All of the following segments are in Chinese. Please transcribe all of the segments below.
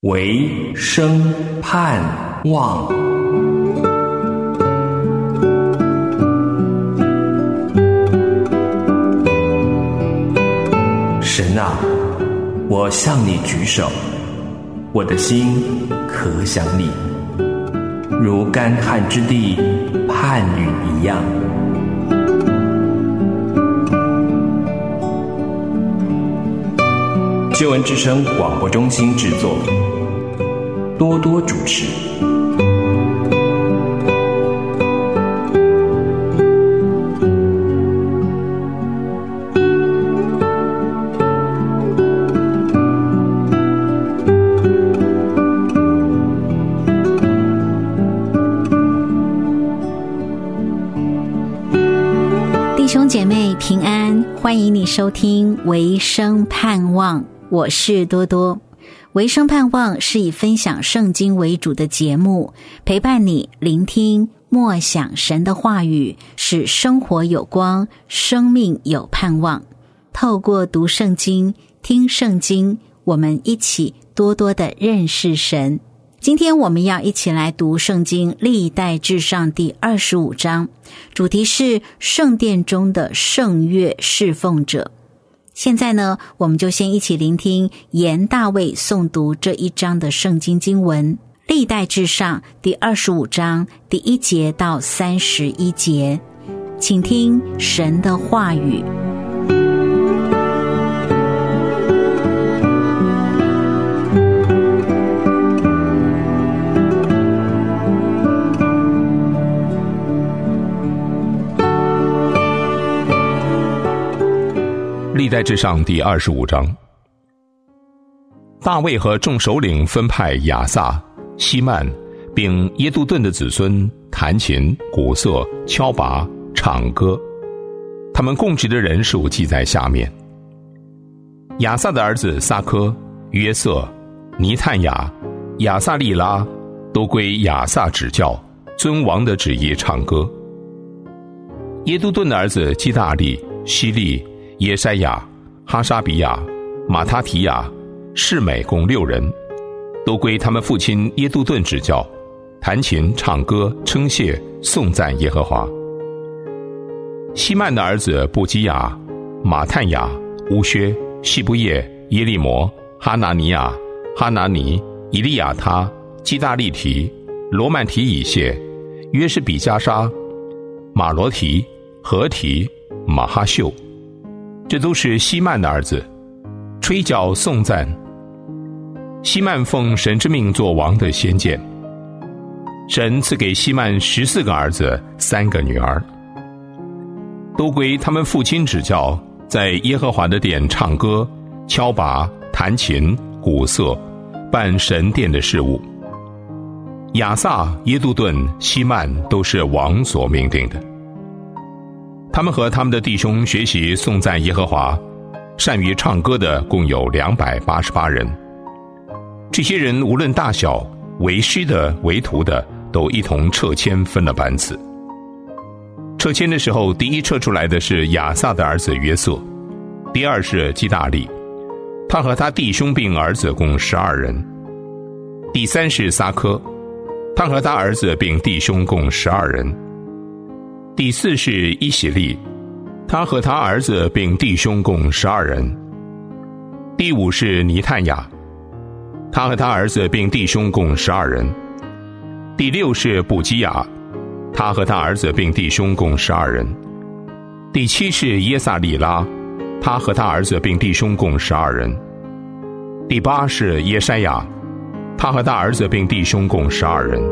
唯生盼望。神啊，我向你举手，我的心可想你，如干旱之地盼雨一样。救恩之声广播中心制作，多多主持。 弟兄姐妹平安，欢迎你收听唯生盼望，我是多多。唯生盼望是以分享圣经为主的节目，陪伴你聆听默想神的话语，使生活有光，生命有盼望。透过读圣经、听圣经，我们一起多多的认识神。今天我们要一起来读圣经历代志上第25章，主题是圣殿中的圣乐侍奉者。现在呢，我们就先一起聆听严大卫诵读这一章的圣经经文，历代志上第25章第1节到31节，请听神的话语。 历代志上第25章，大卫和众首领分派亚萨、希曼并耶杜顿的子孙弹琴、鼓瑟、敲拔、唱歌，他们供职的人数记在下面。亚萨的儿子撒科、约瑟、尼探雅、亚萨利拉都归亚萨指教，遵王的旨意唱歌。耶杜顿的儿子基大利、希利、耶筛亚、哈沙比亚、马他提亚、示每共6人，都归他们父亲耶杜顿指教，弹琴、唱歌、称谢、颂赞耶和华。希曼的儿子布基亚、马探雅、乌薛、西布叶、耶利摩、哈拿尼亚、哈拿尼、以利亚他、基大利提、罗曼提以谢、约是比加沙、马罗提、何提、马哈秀，这都是希曼的儿子，吹角颂赞。希曼奉神之命做王的先见，神赐给希曼14个儿子3个女儿，都归他们父亲指教，在耶和华的殿唱歌、敲拔、弹琴、鼓瑟，办神殿的事务。亚萨、耶杜顿、希曼都是王所命定的。他们和他们的弟兄学习颂赞耶和华，善于唱歌的共有288人。这些人无论大小，为师的为徒的，都一同撤迁分了班次。撤迁的时候，第一撤出来的是亚萨的儿子约瑟，第二是基大利，他和他弟兄并儿子共12人。第三是撒科，他和他儿子并弟兄共12人。第四是伊洗利，他和他儿子并弟兄共12人。第五是尼探雅，他和他儿子并弟兄共12人。第六是布基亚，他和他儿子并弟兄共12人。第七是耶萨利拉，他和他儿子并弟兄共12人。第八是耶筛亚，他和他儿子并弟兄共12人。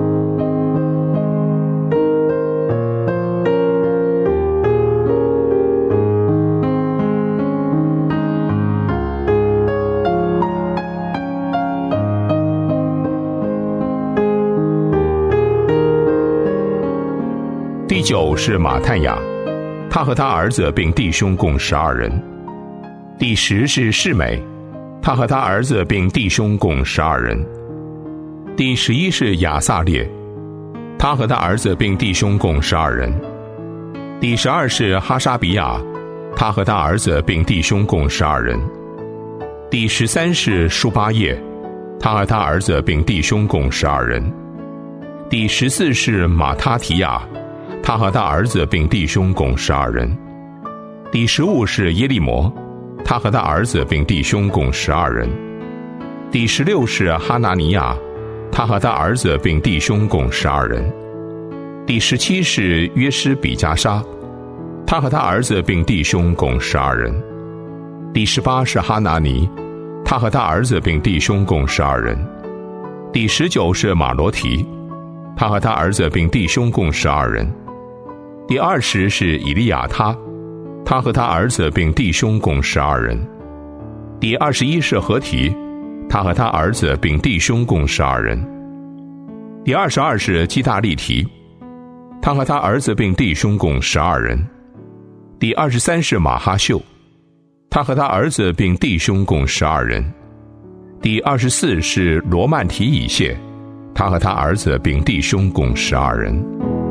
第9是马探雅，他和他儿子并弟兄共12人。第10是示每，他和他儿子并弟兄共12人。第11是亚萨列，他和他儿子并弟兄共12人。第12是哈沙比亚，他和他儿子并弟兄共12人。第13是舒巴叶， 他和他儿子并弟兄共12人。第14是马他提亚，他和他儿子并弟兄共12人。第15是耶利摩，他和他儿子并弟兄共12人。第16是哈拿尼亚，他和他儿子并弟兄共12人。第17是约施比加沙，他和他儿子并弟兄共12人。第18是哈拿尼，他和他儿子并弟兄共12人。第19是马罗提，他和他儿子并弟兄共12人。第20是以利亚他和他儿子并弟兄共12人。第21是何提，他和他儿子并弟兄共12人。第22是基大利提，他和他儿子并弟兄共12人。第23是马哈秀，他和他儿子并弟兄共12人。第24是罗曼提以谢，他和他儿子并弟兄共12人。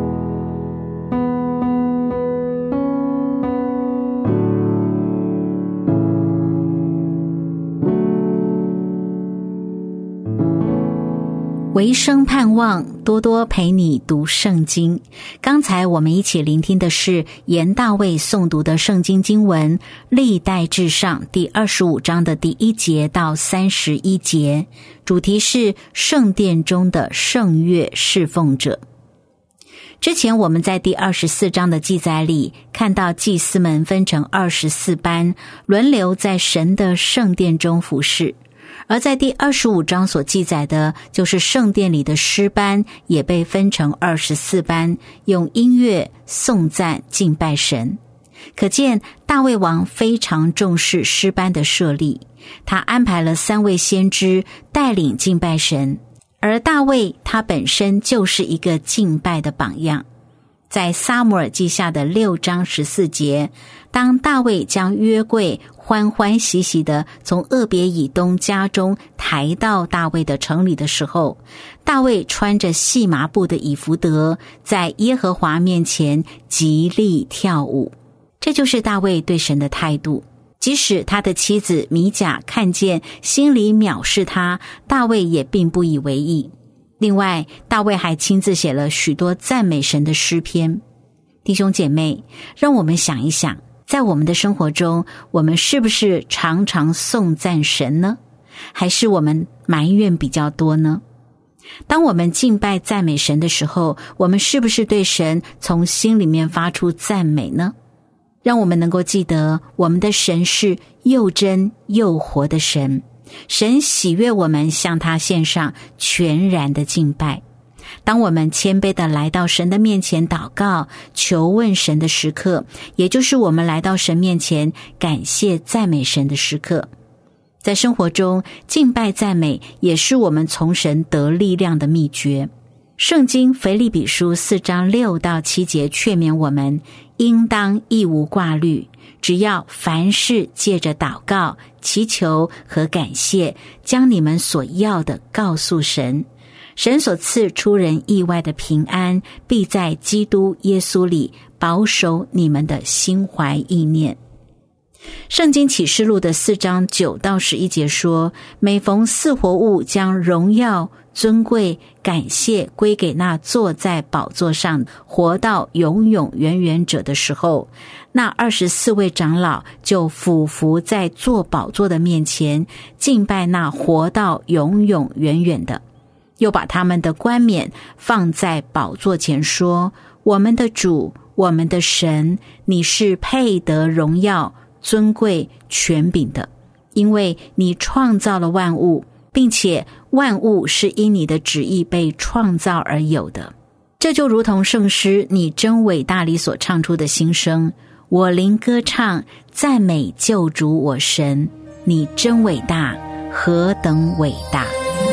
唯生盼望，多多陪你读圣经。刚才我们一起聆听的是严大卫诵读的圣经经文历代志上第25章的第1节到31节，主题是圣殿中的圣乐侍奉者。之前我们在第24章的记载里看到祭司们分成24班，轮流在神的圣殿中服侍。而在第25章所记载的就是圣殿里的诗班也被分成24班，用音乐颂赞敬拜神。可见大卫王非常重视诗班的设立，他安排了3位先知带领敬拜神，而大卫他本身就是一个敬拜的榜样。在撒母耳记下的6章14节，当大卫将约柜欢欢喜喜地从俄别以东家中抬到大卫的城里的时候，大卫穿着细麻布的以弗得，在耶和华面前极力跳舞。这就是大卫对神的态度。即使他的妻子米甲看见，心里藐视他，大卫也并不以为意。另外，大卫还亲自写了许多赞美神的诗篇。弟兄姐妹，让我们想一想，在我们的生活中，我们是不是常常颂赞神呢？还是我们埋怨比较多呢？当我们敬拜赞美神的时候，我们是不是对神从心里面发出赞美呢？让我们能够记得，我们的神是又真又活的神，神喜悦我们向他献上全然的敬拜。当我们谦卑地来到神的面前祷告求问神的时刻，也就是我们来到神面前感谢赞美神的时刻。在生活中，敬拜赞美也是我们从神得力量的秘诀。圣经腓立比书4章6到7节劝勉我们，应当一无挂虑，只要凡事借着祷告、祈求和感谢，将你们所要的告诉神。神所赐出人意外的平安，必在基督耶稣里保守你们的心怀意念。圣经启示录的4章9到11节说，每逢四活物将荣耀、尊贵、感谢归给那坐在宝座上活到永永远远者的时候，那24位长老就俯伏在坐宝座的面前，敬拜那活到永永远远的，又把他们的冠冕放在宝座前说，我们的主，我们的神，你是配得荣耀、尊贵、权柄的，因为你创造了万物，并且万物是因你的旨意被创造而有的。这就如同圣诗你真伟大里所唱出的心声，我灵歌唱，赞美救主我神，你真伟大，何等伟大。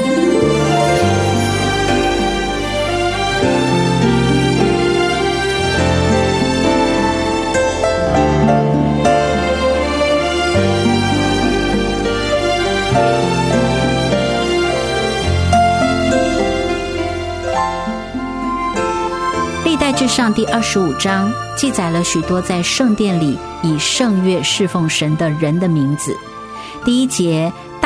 至上第25章记载了许多在圣殿里以圣乐侍奉神的人的名字。第1节，大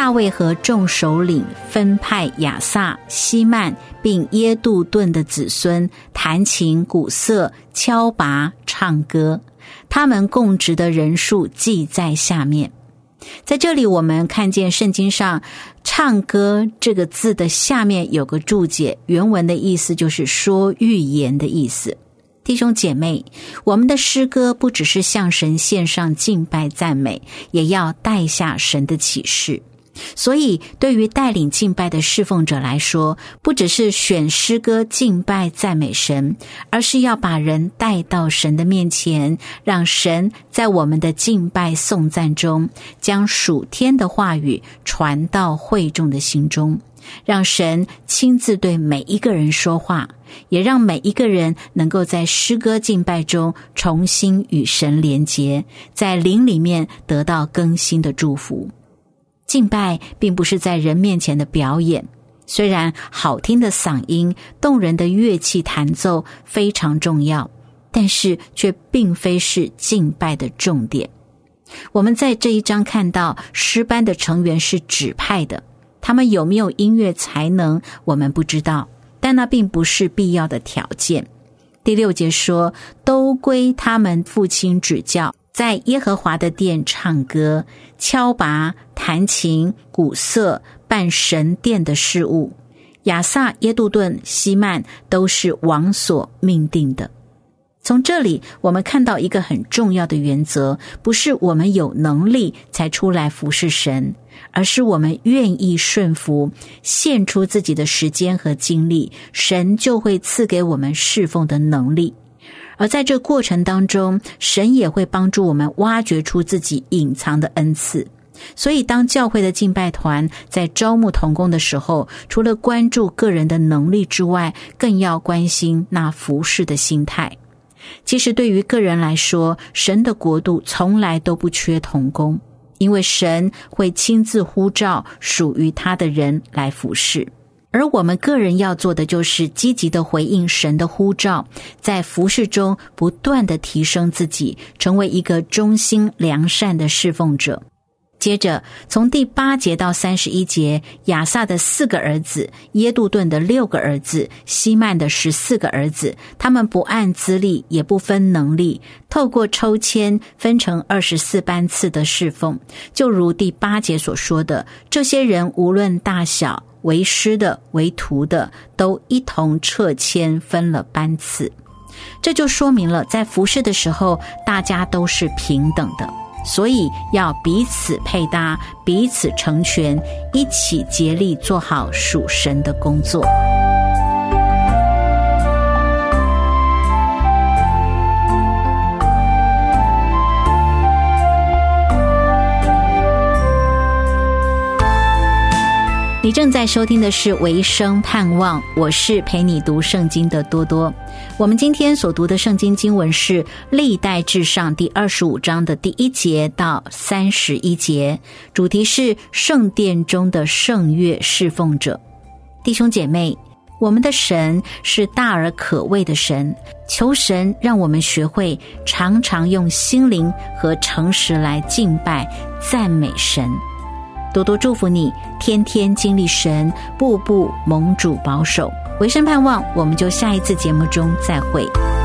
大卫和众首领分派亚萨、希曼并耶杜顿的子孙弹琴、鼓瑟、敲拔、唱歌，他们供职的人数记在下面。在这里我们看见圣经上唱歌这个字的下面有个注解，原文的意思就是说预言的意思。弟兄姐妹，我们的诗歌不只是向神献上敬拜赞美，也要带下神的启示。所以对于带领敬拜的侍奉者来说，不只是选诗歌敬拜赞美神，而是要把人带到神的面前，让神在我们的敬拜颂赞中将属天的话语传到会众的心中，让神亲自对每一个人说话，也让每一个人能够在诗歌敬拜中重新与神连结，在灵里面得到更新的祝福。敬拜并不是在人面前的表演，虽然好听的嗓音、动人的乐器弹奏非常重要，但是却并非是敬拜的重点。我们在这一章看到诗班的成员是指派的，他们有没有音乐才能我们不知道，但那并不是必要的条件。第6节说，都归他们父亲指教，在耶和华的殿唱歌、敲拔、弹琴、鼓瑟，办神殿的事务。亚萨、耶杜顿、希曼都是王所命定的。从这里我们看到一个很重要的原则，不是我们有能力才出来服侍神，而是我们愿意顺服，献出自己的时间和精力，神就会赐给我们侍奉的能力。而在这过程当中，神也会帮助我们挖掘出自己隐藏的恩赐。所以当教会的敬拜团在招募同工的时候，除了关注个人的能力之外，更要关心那服侍的心态。其实对于个人来说，神的国度从来都不缺同工，因为神会亲自呼召属于他的人来服侍。而我们个人要做的就是积极的回应神的呼召，在服事中不断的提升自己，成为一个忠心良善的侍奉者。接着从第8节到31节，亚萨的4个儿子，耶杜顿的6个儿子，希曼的14个儿子，他们不按资历也不分能力，透过抽签分成24班次的侍奉。就如第8节所说的，这些人无论大小，为师的为徒的，都一同撤签分了班次。这就说明了在服事的时候大家都是平等的，所以要彼此配搭，彼此成全，一起竭力做好属神的工作。你正在收听的是维生盼望，我是陪你读圣经的多多。我们今天所读的圣经经文是历代志上第25章的第1节到31节，主题是圣殿中的圣乐侍奉者。弟兄姐妹，我们的神是大而可畏的神，求神让我们学会常常用心灵和诚实来敬拜赞美神。多多祝福你，天天经历神，步步蒙主保守。维生盼望，我们就下一次节目中再会。